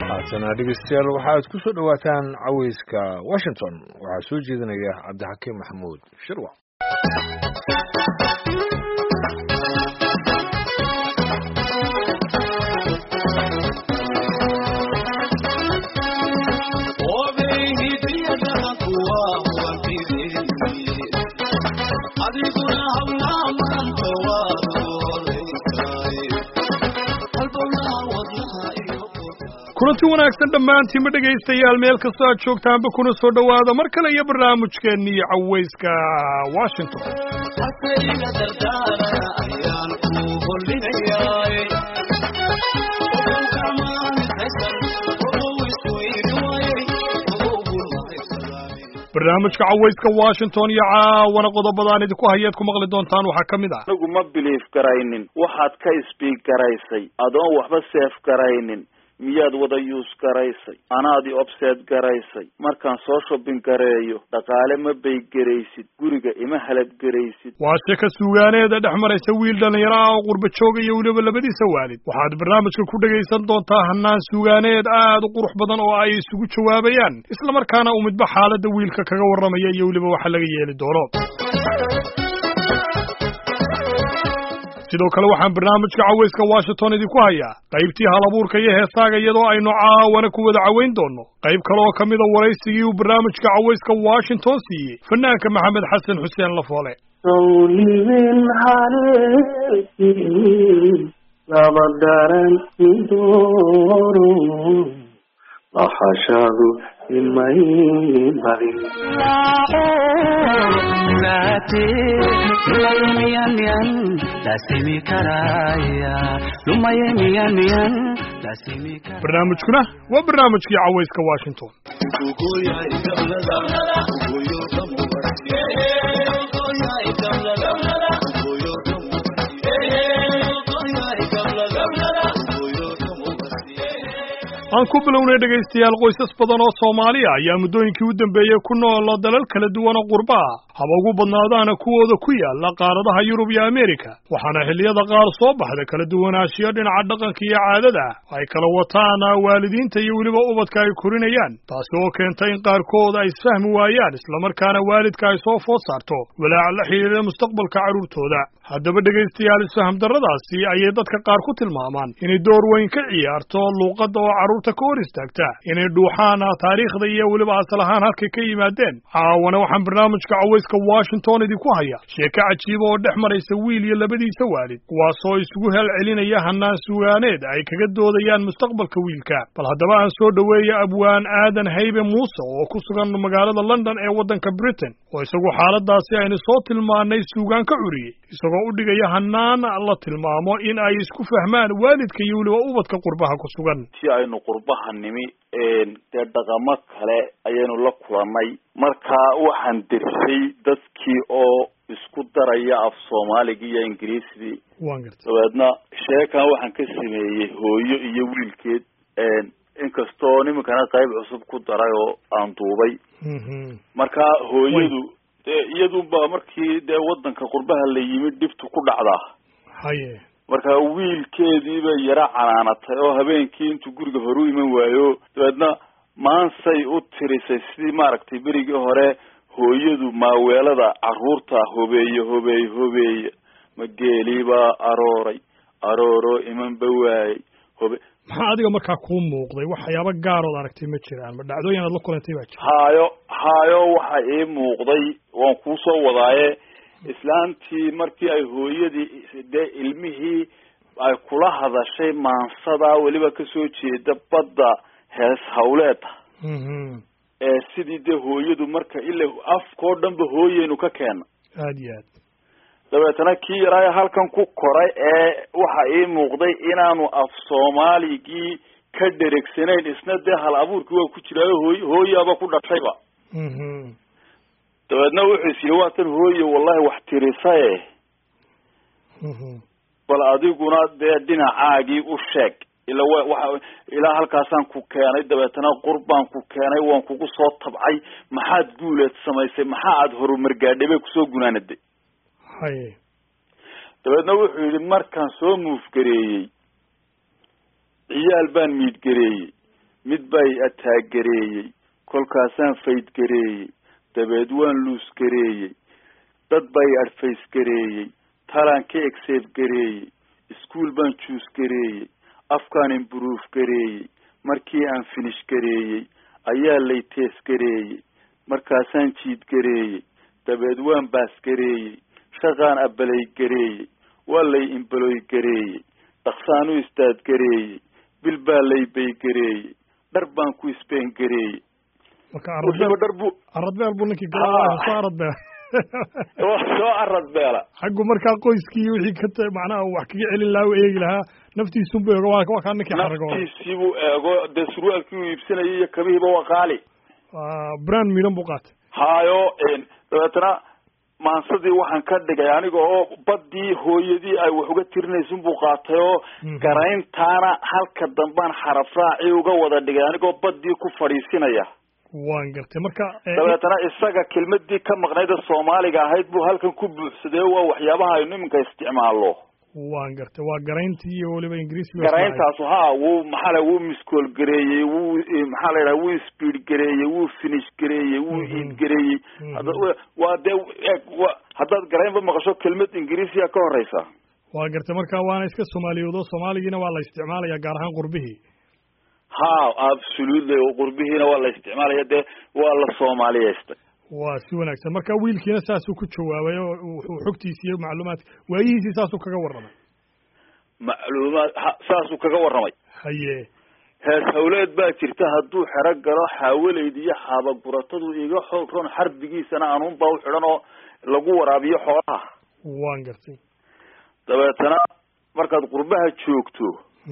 haatana dhegeystayaal waxaad ku soo dhawaataan caweyska Washington waxaa soo jeedinaya Cabdixakiim Maxamuud Shirwa. kulanti wanaagsan dhammaantiin dhegaystayaal meel kasta aad joogtaanba kuna soo dhawaada mar kale iyo barnaamijkeennii caweyska Washington. barnaamijka caweyska Washington iyo caawana qodobadaan idinku hayaad ku maqli doontaan waxaa ka mid ah anagu ma belief garaynin waxaad ka speak garaysay adoon waxba safe garaynin miyaad wada use garaysay anaadi upset garaysay markaan soo shopping gareeyo dhaqaale ma bay garaysid guriga ima halad garaysid waa sheeko suugaaneeda dhex maraysa wiil dhalinyaro ah oo qurba jooga iyo weliba labadiisa waalid waxaad barnaamijka ku dhagaysan doontaa hanaan suugaaneed aad u qurux badan oo ay isugu jawaabayaan isla markaana uu midba xaaladda wiilka kaga warramaya iyo weliba waxa laga yeeli doono sidoo kale waxaan barnaamijka caweyska Washington idinku hayaa qaybtii halabuurka iyo heesaaga iyadoo aynu caawana ku wada caweyn doono qayb kale oo kamida waraysigii uu barnaamijka caweyska Washington siiyey fanaanka Maxamed Xasan Xuseen Lafoole sawliin hareeti labadaran sidoro lahashadu ilmay badin naati miyan dasimi karaya lumay miyan dasimi karaya barnaamijkuna waa barnaamijkii caweyska Washington aan ku bilownay dhegaystayaal qoysas badan oo Soomaali ah ayaa muddooyinkii u dambeeyay ku nool dalal kala duwan oo qurba ah haba ugu badnaadaan kuwooda ku yaala qaaradaha Yurub iyo Ameerika waxaana xilliyada qaar soo baxda kala duwanaanshiyo dhinaca dhaqanka iyo caadada ay kala wataan waalidiinta iyo weliba ubadka ay korinayaan taasi oo keentay in qaarkood ay isfahmi waayaan isla markaana waalidka ay soo food saarto walaac la xiriira mustaqbalka carruurtooda haddaba dhegaystayaal isfaham darradaasi ayay dadka qaar ku tilmaamaan inay door weyn ka ciyaarto luuqadda oo carruurta ka hor istaagta inay dhuuxaan taariikhda iyo weliba asal ahaan halkay ka yimaadeen caawana waxaan barnaamijka caweyska Washington idinku haya sheeko cajiiba oo dhex maraysa wiil iyo labadiisa waalid kuwaasoo isugu helcelinaya hanaan suugaaneed ay kaga doodayaan mustaqbalka wiilka bal haddaba aan soo dhaweeya abwaan aadan haybe muuse oo ku sugan magaalada London ee waddanka Britain oo isagu xaaladaasi aynu soo tilmaanay suugaan ka curiyey isagoo u dhigaya hanaan la tilmaamo in ay isku fahmaan waalidka iyo weliba ubadka qurbaha ku sugan si aynu qurbaha nimi dee dhaqamo kale ayaynu la kulannay marka waxaan dirsay dadkii oo isku daraya af Soomaaliga iyo Ingiriisidii dabeedna sheekan waxaan ka sameeyey hooyo iyo wiilkeed inkastoo nimankana qayb cusub ku daray oo aan duubay marka hooyadu iyadunba markii dee waddanka qurbaha la yimid dhibtu ku dhacdaa haye marka wiilkeediiba yara canaanatay oo habeenkii intuu guriga hore u iman waayo dabeedna maansay u tirisay sidii maaragtay berigii hore hooyadu maaweelada carruurta hobeeye ma geeliiba arooro imanba waayey maxaa adiga markaa kuu muuqday waxyaaba gaarood aragtay ma jiraan ma dhacdooyin aad la kulantay baa jira haayo waxa ii muuqday waan kuu soo wadaaye islaantii markii ay hooyadii dee ilmihii ay kula hadashay maansada weliba kasoo jeeda badda hees hawleeda sidii dee hooyadu marka ila afkoo dhanba hooyeynu ka keena aad iyo aad dabeetana kii yaraa halkan ku koray ee waxa ii muuqday inaanu af Soomaaligii ka dheregsanayn isna dee hal abuurkii waa ku jiraayo hooyaaba ku dhashayba dabeedna wuxuu is yidhi waatan hooye wallahi wax tirisaye bal adiguna dee dhinacaagii u sheeg ilaa halkaasaan ku keenay dabeetana qurbaan ku keenay waan kugu soo tabcay maxaad guuleed samaysay maxaa aad horumar gaadhay bay kusoo gunaanaday haye dabeedna wuxuu yidhi markaan soo muufgareeyey ciyaal baan miidgareeyey mid bay ataagereeyey kolkaasaan faydgareeyey dabeed waan luusgareeyey dad bay adfaysgareeyey talaan ka egseefgareeyey iskuol baan juusgareeyey afkaan imburuufgareeyey markii aan finishgareeyey ayaa lay teesgareeyey markaasaan jiidgareeyey dabeed waan baasgareeyey shaqaan abalaygareeyey waa lay imbaloygareeyey dhaqsaan u istaadgareeyey bil baa lay baygareeyey dhar baan ku isbeengareeyey aradbeel buu ninkii soo aradbeel soo aradbeela xaggu markaa qoyskii wixii ka macnaha wax kaga celin lahaa u eegi lahaa naftiisunbu eego waa kaa ninkii xaragooda naftiisiibuu eego dee surwaalkii uu iibsanayay iyo kabihiiba waa qaali brand midan buu qaatay hayo dabeetana maansadii waxaan ka dhigay aniga oo badii hooyadii ay wax uga tirinaysin buu qaatay oo garayntaana halka dambaan xaraf raaci uga wada dhigay anigoo badii ku fadhiisinaya waan gartay marka dabeetana isaga kelmadii ka maqnayd Soomaaliga ahayd buu halkan ku buuxsaday waa waxyaabaha aynu iminka isticmaalo waan gartay waa garayntii iyo waliba Ingiriisiga garayntaas wuu maxaa wuu miskool gareeyay wuu maxaa la yiraahdaa wuu speed gareeyay wuu finish gareeyay wuu eat gareeyay waa de haddaad garaynba maqasho kelmad Ingiriisiga ka horeysa waa gartay marka waana iska Soomaaliyoodo Soomaaligiina waa la isticmaalaya gaar ahaan qurbihii absolutely qurbihiina waa la isticmaalaya de waa la Soomaaliyeystay waa si wanaagsan marka wiilkiina saasuu ku jawaabay oo wuxuu xogtiisa iyo macluumaad waayihiisa saasuu kaga warramay saasuu kaga warramay haye hees hawleed baa jirta hadduu xero galo xaawaleyd iyo xaaba guratadu iga xoog ron xarbigiisana anuunbaa u xidhan oo lagu waraabiyo xoolaha waan gartay dabeetana markaad qurbaha joogto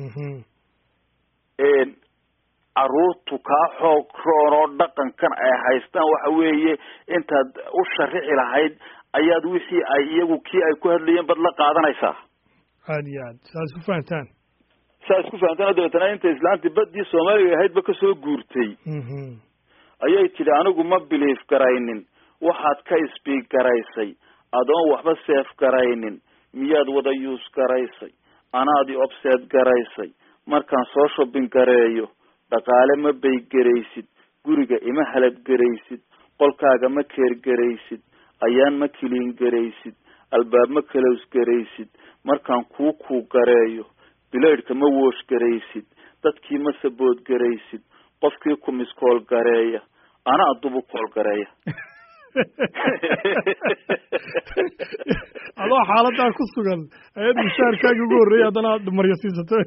caruurtu kaa xoog roon oo dhaqankan ay haystaan waxa weeye intaad u sharixi lahayd ayaad wixii ay iyagu kii ay ku hadlayeen bad la qaadanaysaa aad iyo aad saas ku fahantaan dabeetana inta islaantii badii Soomaaliga ahaydba kasoo guurtay ayay tidhi anigu ma biliif garaynin waxaad ka isbiig garaysay adoon waxba seef garaynin miyaad wada yuus garaysay anaadi obseed garaysay markaan soo shopping gareeyo dhaqaale ma bay garaysid guriga ima halab garaysid qolkaaga ma keer garaysid ayaan ma kiliin garaysid albaab ma close garaysid markaan kuu gareeyo bileedhka ma woosh garaysid dadkii ma sabood garaysid qofkii ku miskool gareeya ana adubu kool gareeya adoo xaaladaa ku sugan ayaad mushaarkaaga ugu horreeyay haddana aad maryo siisatay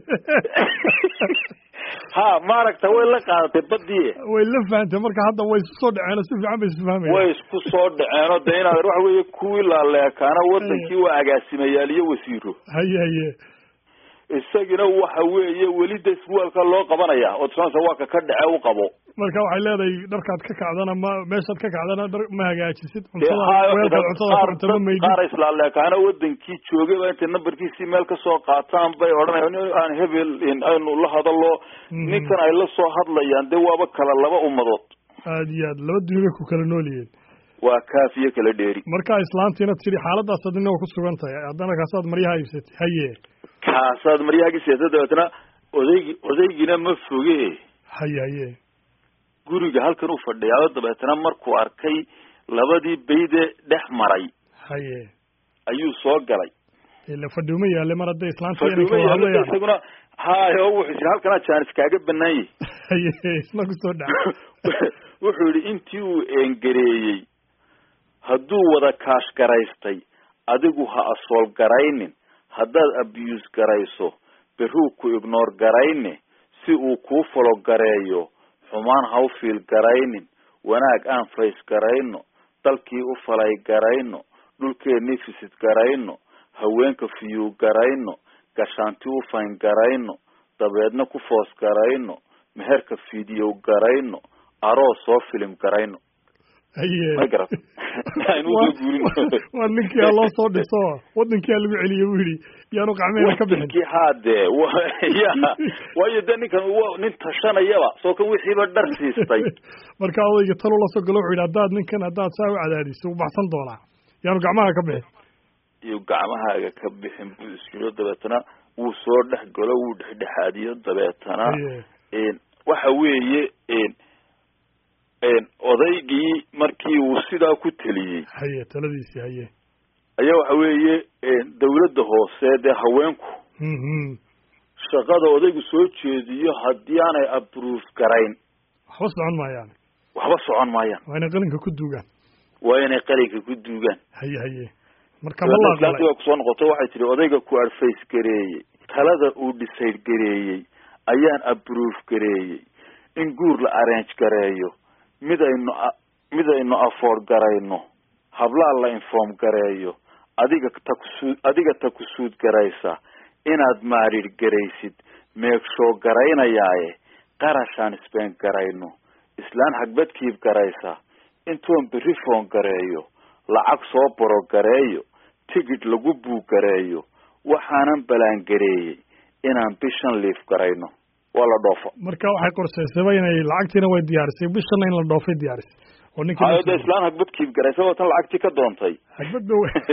maaragta way la qaadatay badii way la fahantay marka hadda way isku soo dhaceen si fiican bay isfahmayaan way isku soo dhaceen oo de inaad waxa weeye kuwii laaleekaana wadankii waa agaasimayaal iyo wasiiro haye isagina waxa weeye weli deswalka loo qabanaya oo tusnaa waa ka dhace u qabo marka waxay leedahay dharkaad ka kacdana ma meeshaad ka kacdana dhar ma hagaajisid cuntada ma meeyid qaar islaaleekaana wadankii joogay baa inta numberkiisii meel ka soo qaataan bay odhanayaan aan hebel aynu la hadalo ninkan ay la soo hadlayaan de waaba kala laba umadood aad iyo aad laba dunida ku kala noolyihiin waa kaafiye kala dheeri marka islaantiina tiri xaaladaas adina ku sugan tahay haddana kaasaad maryaha iibsatay haye kaasaad maryaha iibsatay dabeetana odaygina ma foge haye guriga halkan u fadhiyaa dabeetana markuu arkay labadii bayde dhex maray haye ayuu soo galay ila fadhiuma yaale mar hadday islaanta isaguna hayo wuxuu yiri halkana jaanis kaaga banaayay haye isla ku soo dhac wuxuu yiri intii uu engareeyay hadduu wada kaash garaystay adigu ha asol garaynin haddaad abuse garayso beruu ku ignore garayne si uu kuu folo gareeyo xumaan ha u fiil garaynin wanaag aan face garayno dalkii u falay garayno dhulkeennii fisid garayno haweenka fiyuu garayno gashaanti u fayn garayno dabeedna ku foos garayno meherka fiidiyow garayno aroos soo filim garayno haye garad waa ninkii loo soo dhiso wadankii lagu celiyay uu yiri yaanu qacmeena ka bixin kii haade waayo de ninkan nin tashanayaba soo kan wixiiba dhar siistay marka odayga talo la soo galo wuxuu yiri haddaad saa u cadaadiso u baxsan doonaa yaanu gacmaha ka bixin iyo gacmahaaga ka bixin buu isku dabeetana wuu soo dhex galo wuu dhexdhexaadiyo dabeetana waxa weeye odaygii markii uu sidaa ku teliyey haye taladiisii haye ayaa waxa weeye dawladda hoose dee haweenku shaqada odaygu soo jeediyo haddii aanay approve garayn waxba socon maayaan waa inay qalinka ku duugaan haye marka malaaqlay waa kusoo noqoto waxay tiri odayga ku advice gareeyey talada uu decide gareeyey ayaan approve gareeyey in guur la arrange gareeyo midaynu afford garayno hablaa la inform gareeyo adiga ta ku suud garaysa inaad maarid garaysid meegshow garaynayaaye qarashaan spend garayno islaan xagbadkiib garaysa intoon berri foon gareeyo lacag soo boro gareeyo tigidh lagu buug gareeyo waxaanan balaan gareeyey inaan bishan liif garayno waa la dhoofa marka waxay qorshaysaba inay lacagtiina way diyaarisay bishanna in la dhoofay diyaarisay oo ninka islaan hagbadkiib garaysa oo tan lacagtii ka doontay hagbadda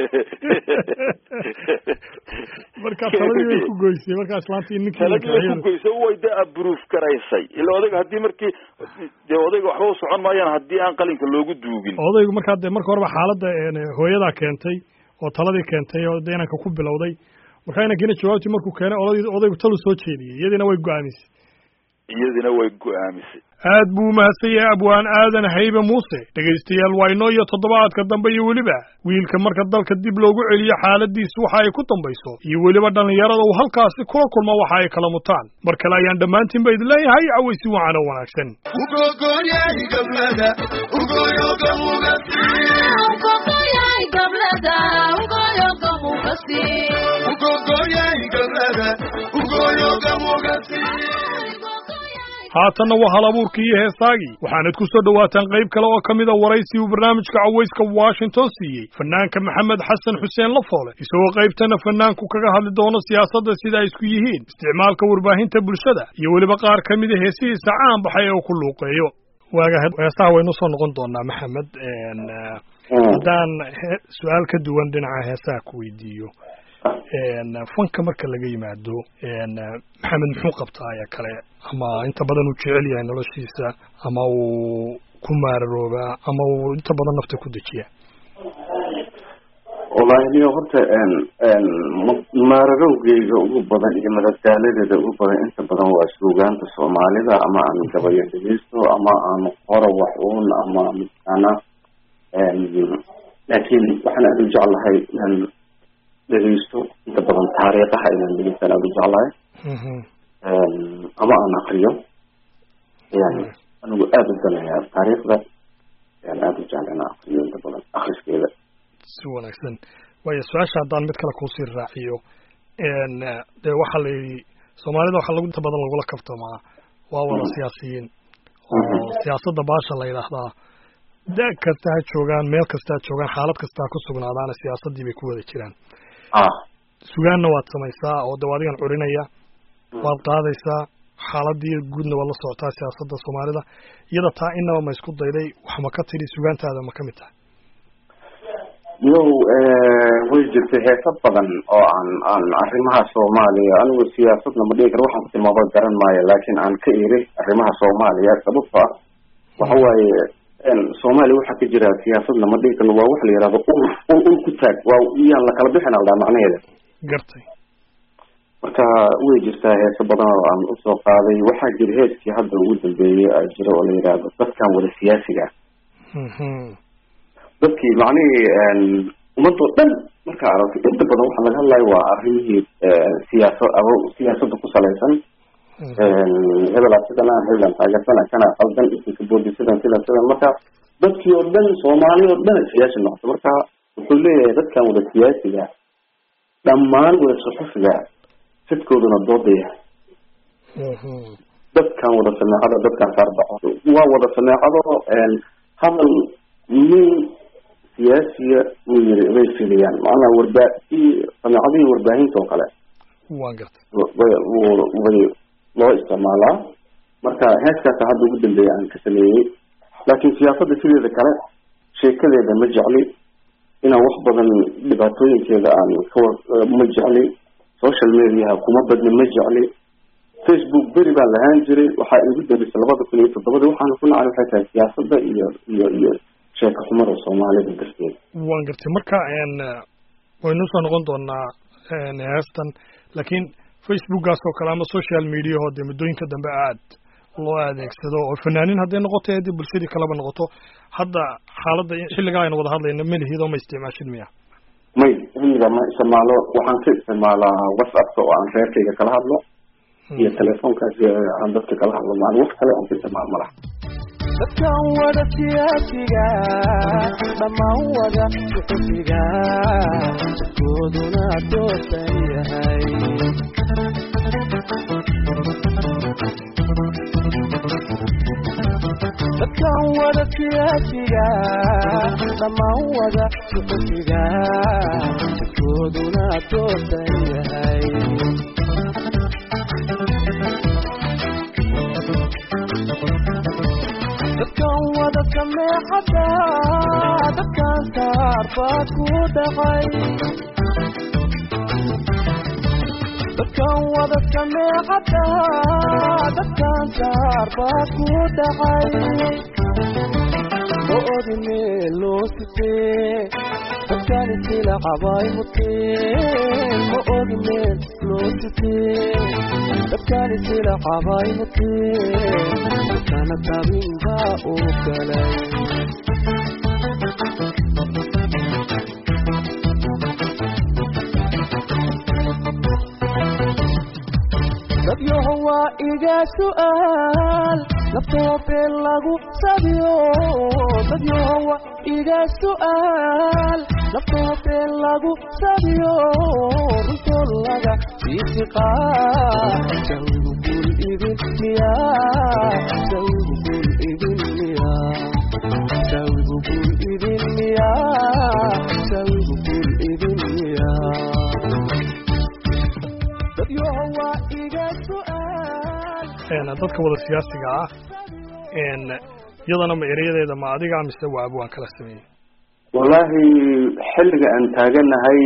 marka taladii way ku goysay marka islaantii ninkii taladii way ku goysay way da approve garaysay ila odayga haddii markii dee odayga waxba u socon maayaan haddii aan qalinka loogu duugin odaygu markaa dee marka horeba xaaladda hooyadaa keentay oo taladii keentay oo dee inanka ku bilowday marka inankiina jawaabtii markuu keenay odaygu talu soo jeediyey iyadina way go-aamisay aad buu umahadsan yahay abwaan aadan haybe muuse dhegaystayaal waa inoo iyo toddobaadka dambe iyo weliba wiilka marka dalka dib loogu celiyo xaaladiisu waxa ay ku dambayso iyo weliba dhallinyarada uu halkaasi kula kulmo waxa ay kala mutaan mar kale ayaan dhammaantiinba idin leeyahay cawaysi wacan oo wanaagsan haatanna waa hal abuurkii iyo heestaagii waxaanad ku soo dhowaataan qayb kale oo ka mida waraysi uu barnaamijka cawayska Washington siiyey fanaanka maxamed xasan xuseen lafoole isagoo qaybtana fanaanku kaga hadli doono siyaasadda sida ay isku yihiin isticmaalka warbaahinta bulshada iyo weliba qaar ka mida heesihiisa caan baxay oo ku luuqeeyo waaga heesaha waynu soo noqon doonaa maxamed haddaan su-aal ka duwan dhinaca heesaha ku weydiiyo fanka marka laga yimaado maxamed muxuu qabtaa ayaa kale ama inta badan uu jecel yahay noloshiisa ama uu ku maararoobaa ama uu inta badan nafta ku dejiya wallahi niyo horta maararowgeyga ugu badan iyo madadaaladeeda ugu badan inta badan waa suugaanta soomaalida ama aan gabayo dhegeysto ama aan qoro wax uun ama midkaana laakiin waxaan aad u jeclahay inaan dhegeysto inta badan taariikhaha inaan dhegeystaan aad u jeclahay ama aan akriyo yani anigu aada u danayaa taariikhda yani aada u jecla inaan akriyo inta badan akriskeeda si wanaagsan waayo su-aasha haddaan mid kale kuusii raaciyo dee waxaa la yidhi soomaalida waxaa inta badan lagula kaftamaa waa wada siyaasiyiin oo siyaasadda baasha la yidhaahdaa da kasta ha joogaan meel kasta ha joogaan xaalad kasta ha ku sugnaadaana siyaasaddii bay ku wada jiraan sugaanna waad samaysaa oo de adigan curinaya waad qaadaysaa xaaladii guudna waad la socotaa siyaasadda soomaalida iyada taa inaba ma isku dayday wax ma ka tidhi sugaantaada ma ka mid tahay yow way jirtay heeso badan oo aan arrimaha soomaaliya anigu siyaasadna ma dhihi karo waxaan ku tilmaamo garan maayo laakiin aan ka eri arrimaha soomaaliya sababta waxa waaye soomaaliya waxaa ka jira siyaasadna ma dhihi karno waa waxa la yihahdo ul ku taag waa iyaan la kala bixin aldaa macnaheeda gartay marka way jirtaa heeso badan oo aan usoo qaaday waxaa jira heeskii hadda ugu dambeeyey jira oo la yihahdo dadkan wada siyaasiga dadkii macnihii ummadoo dhan markaa aragtay inta badan waxaa laga hadlayo waa arrimihii siyaasadda ku salaysan hebelaa sidana hebelan taageersana kana qaldan isinka boodi sidan marka dadkii oo dhan soomaali oo dhan siyaasi noqoto marka wuxuu leeyahay dadkan wada siyaasiga dhammaan wada suxufiga sidkooduna doodaya dadkan wada sameecado dadkan saarbaco waa wada sameecado hadal nin siyaasiya uu yiri way filiyaan macnaha sameecadihii warbaahinta oo kale waan gartay way loo isticmaalaa marka heeskaasa hadda ugu dambeeya aan ka sameeyey laakiin siyaasadda sideeda kale sheekadeeda ma jecli inaan wax badan dhibaatooyinkeeda aan ma jecli social mediaha kuma badni ma jecli Facebook beri baan lahaan jiray waxaa igu darisay 2007 waxaan ku nacay waxay tahay siyaasadda iyo sheeko xumada Soomaalida darteed waan gartay marka waynu soo noqon doonaa heestan laakiin Facebook-gaas oo kale ama social media oo muddooyinka dambe aad loo adeegsado oo fanaaniin hadday noqoto ee bulshadii kaleba noqoto hadda xaaladda xilliga aynu wada hadlayno melihiidoo ma isticmaashid miya may xilliga ma isticmaalo waxaan ka isticmaalaa WhatsApp oo aan reerkayga kala hadlo iyo telefoonkaas aan dadka kala hadlo macna wax kale aan ka isticmaal malaha dadkan wada siyaasiga dhammaan wada xuquuqiga dadkooduna toosan yahay dadkan wada siyaasiga dhammaan wada xuquuqiga dadkooduna toosan yahay dadkan wada sameexada dadkan saarbaad ku dhacay dadkan wada sameexada dadkan saarbaad ku dhacay ma ogi meel loo sitee dadkan isila cabay muteen ma ogi meel loo sitee dadkan isila cabay muteen dadkana tabin baa uu galay dadyoho waa iga su'aal laftoobe lagu sabiyo dadyoho waa iga su'aal laftoobe lagu sabiyo runtoo laga siisiqaa jawigu gul idin miyaa jawigu gul idin miyaa jawigu gul idin miyaa jawigu gul idin miyaa dadyoho waa iga su'aal dadka wada siyaasiga ah iyadana ma erayadeeda ma adiga mise waa abwaan kala sameeyey wallahi xilliga aan taaganahay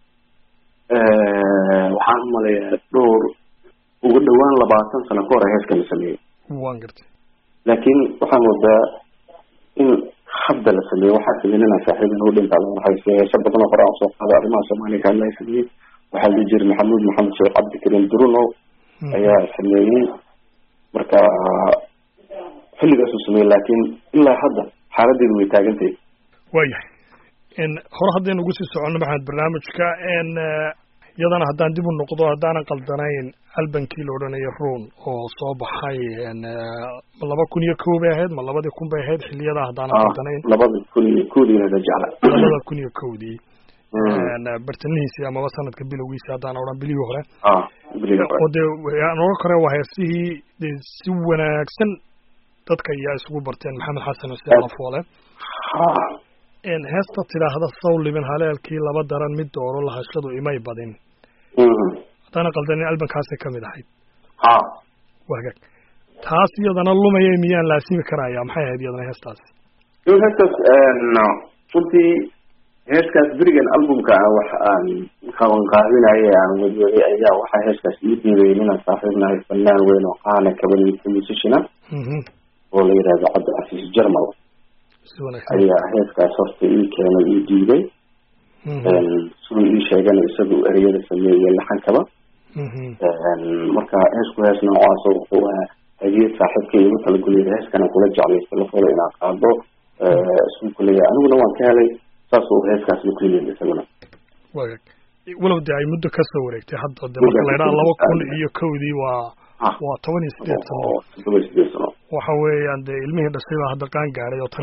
waxaan umaleeyaa dhowr ugu dhawaan 20 sano ka hor heeska la sameeyey waan gartay laakiin waxaan wadaa in hadda la sameeyo waxaa sameynana saaxiibin u dhinta la haysto heesa badan oo hore aan soo qaaday arrimaha Soomaaliya ka la sameeyey waxaa la jiray maxamed sheekh cabdikariim duruno ayaa sameeyey marka xilligaas uu sameeyey laakiin ilaa hadda xaaladeedu way taagantahay waayahay hore haddaynu ugu sii soconno maxamed barnaamijka iyadana haddaan dib u noqdo haddaanan qaldanayn albankii la odhanaya ruun oo soo baxay 2001 bay ahayd ma 2000 bay ahayd xilliyadaa haddaanan qaldanayn 2001 jecla 2001 bartanihiisii amaba sanadka bilowgiisi haddaan odhan bilihii hore oo dee nooga kore waa heesihii dee si wanaagsan dadka ayaa isugu barteen maxamed xasan xuseen lafoole heesta tidhaahda sawlibin haleelkii laba daran mid dooro lahashadu imay badin haddaana qaldanin albankaasay kamid ahayd wagaag taas iyadana lumaya miyaan laasimi karaya maxay ahayd iyadana heestaasi heestaas runtii heeskaas berigan albumka wax aan qabanqaabinaya aan wadwaday ayaa waxaa heeskaas ii diiday inaan saaxiibnahay fanaan weyn oo qaana kabaniyta musician oo la yidhahdo cabdicasiis jarmal ayaa heeskaas horta ii keenay ii diiday siduu ii sheegana isagu ereyada sameeyey laxankaba marka heesku hees noocaas wuxuu ahaa hadiyad saaxiibka iigu talaguliyay heeskana kula jeclaysta lafoola inaan qaado isuu kuleeyahay aniguna waan ka helay saas oo heeskaas la kuliyay isaguna wagaag walow dee ay muddo ka soo wareegtay hadda de marka la yidhaha 2001 waa 18 sano waxa weeyaan dee ilmihii dhashay baa hadda qaan gaaray oo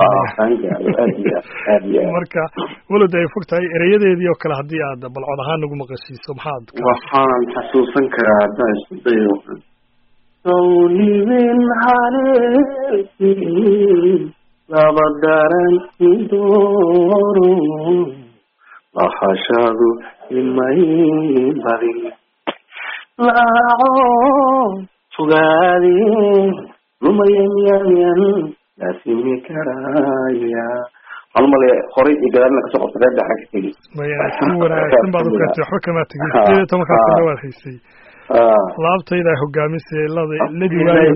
tan marka walow dee ay fog tahay erayadeedii oo kale haddii aad balcod ahaan nagu maqashiiso maxaad waxaan xasuusan karaa haddaan isku dayo sawlibin haleelkii laba daran dooro lahashadu imay badin laaco fogaade lumayamyayan laasimi karaya halmale horay iyo gadaalna kasoo qabta reer dhaxa ka tegi maya si wanaagsan baad u gaartay waxba kama tegin 18 dhawaad haysay laabtayda hogaamisay ladi waayo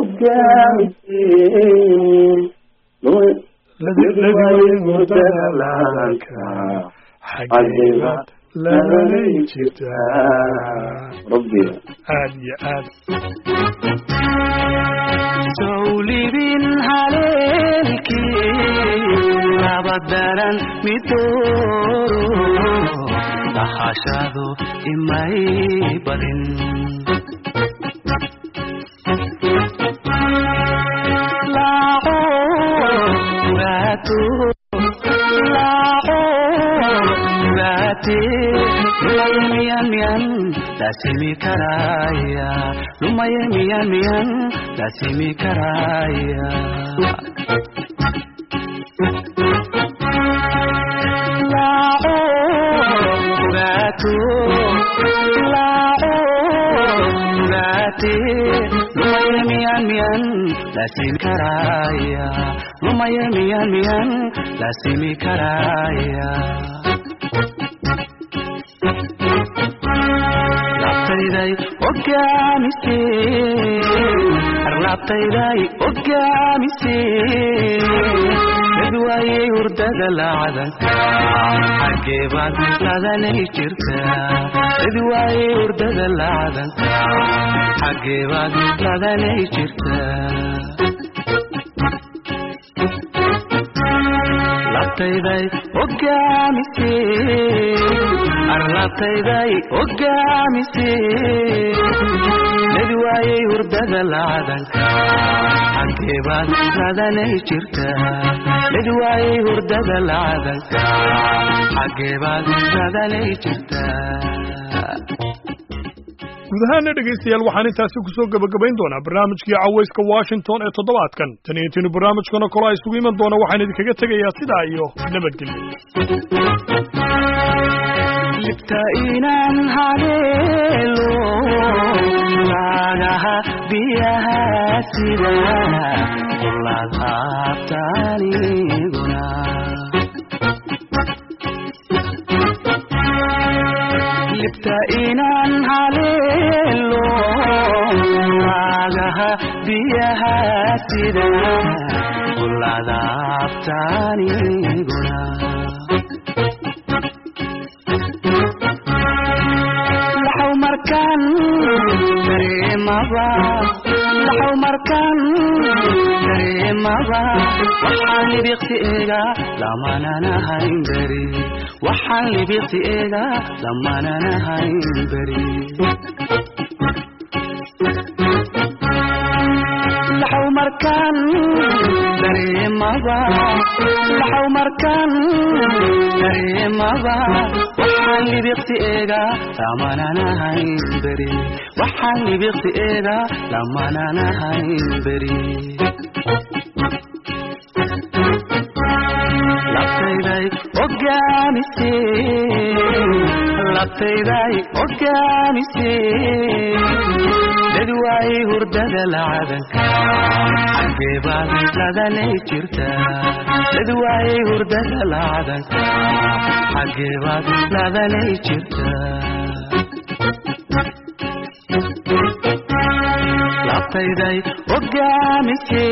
ladi waayo mudada laalanka xageeda labalay jirtaa rabbi aad iyo aad sawlibin haleelkii labadaran midoro dhahashadu imay badin laaco gaato miyan lasimi karaya lumaye miyan lasimi karaya laaco gaato lumaye miyan lasimi karaya lumaye miyan lasimi karaya arlaabtayday ogaamise dadwaayey hurdada laacadanka xageebaad ladanay jirtaa dadwaayey hurdada laacadanka xageebaad ladanay jirtaa labtayday ogaamise arlaabtayday ogaamise dadwaayey hurdada laacadanka xageebaad ladanay jirtaa dadwaayey hurdada laacadanka xageebaad ladanay jirtaa guud ahaana dhegaystayaal waxaan intaasi kusoo gabagabayn doonaa barnaamijkii cawayska Washington ee toddobaadkan tan iyo intiinu barnaamijkana kale ay isugu iman doona waxaan idinkaga tegayaa sidaa iyo nabadgelyo libta inaan haleelo laagaha biyaha sida laabtaaniguna libta inaan haleelo laagaha biyaha sida laabtaaniguna laxaw markaan dareemaba waxaan libiqsi eega lamananahayn beri waxaan libiqsi eega lamananahayn beri laxaw markaan dareemaba waxaan libiqsi eega lamananahayn beri waxaan libiqsi eega lamananahayn beri labtayday ogaamise dadwaayey hurdada laacadanka xageebaad ladanay jirtaa dadwaayey hurdada laacadanka xageebaad ladanay jirtaa labtayday ogaamise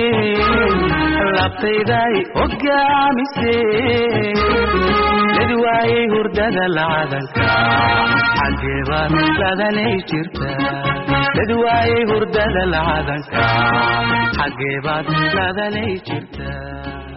dadwaayey hurdada laacadanka xageebaad ladanay jirtaa dadwaayey hurdada laacadanka xageebaad ladanay jirtaa